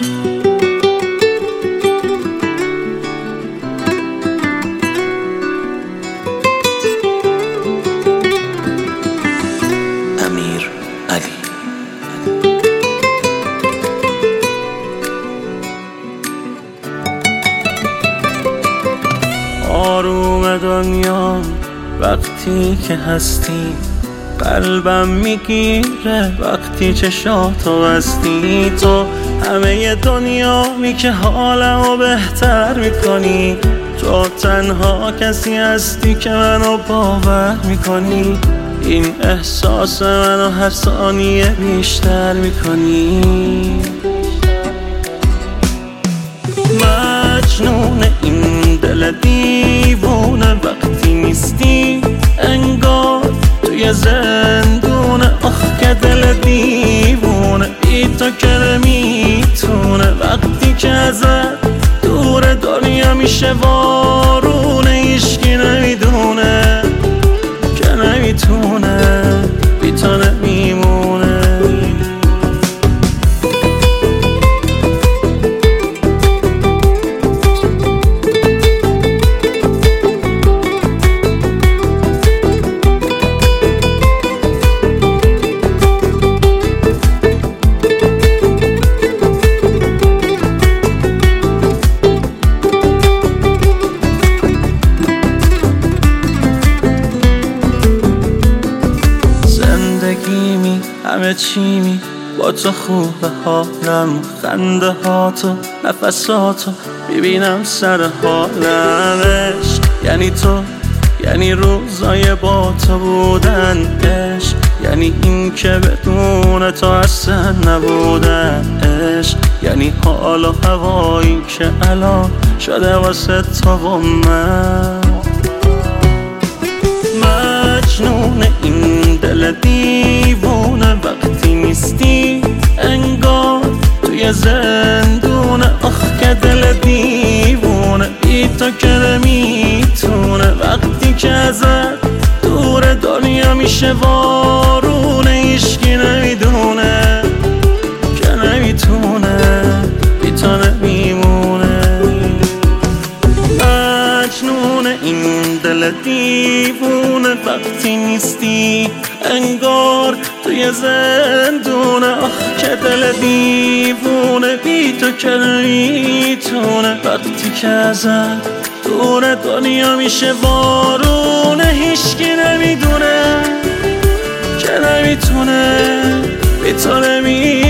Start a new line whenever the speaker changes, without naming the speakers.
امیر علی. آروم دنیا وقتی که هستی، قلبم میگیره وقتی چشاتو بستی. تو همه دنیامی که حالمو بهتر میکنی، تو تنها کسی هستی که منو باور میکنی. این احساس منو هر ثانیه بیشتر میکنی. مجنون این دل دیوونه وقتی نیستی، انگار توی زندونه. آخ که دل دیوونه بی تو که نمیتونه. وقتی که ازت دور دنیا میشه وارونه، هیچکی نمیدونه که نمیتونه بی تو نمیمونه. همه چیمی با تو خوبه، حالم خنده هاتو نفساتو ببینم سر حالمش. یعنی تو، یعنی روزای با تو بودن. عشق یعنی این که بدون تو اصلا نبودن. عشق یعنی حال و هوایی که الان شده واسه تو و من. مجنون این دل دیوونه وقتی نیستی، انگار توی زندونه. آخ که دل دیوونه بی تو که نمیتونه. وقتی که ازت دور دنیا میشه وارونه، هیچکی نمیدونه که نمیتونه بی تو نمیمونه. مجنون این دل دیوونه وقتی نیستی، انگار توی زندونه. آخ که دل دیوونه بی تو که نمیتونه. وقتی که ازت دور دنیا میشه وارونه، هیچکی نمیدونه که نمیتونه بی تو نمیمونه.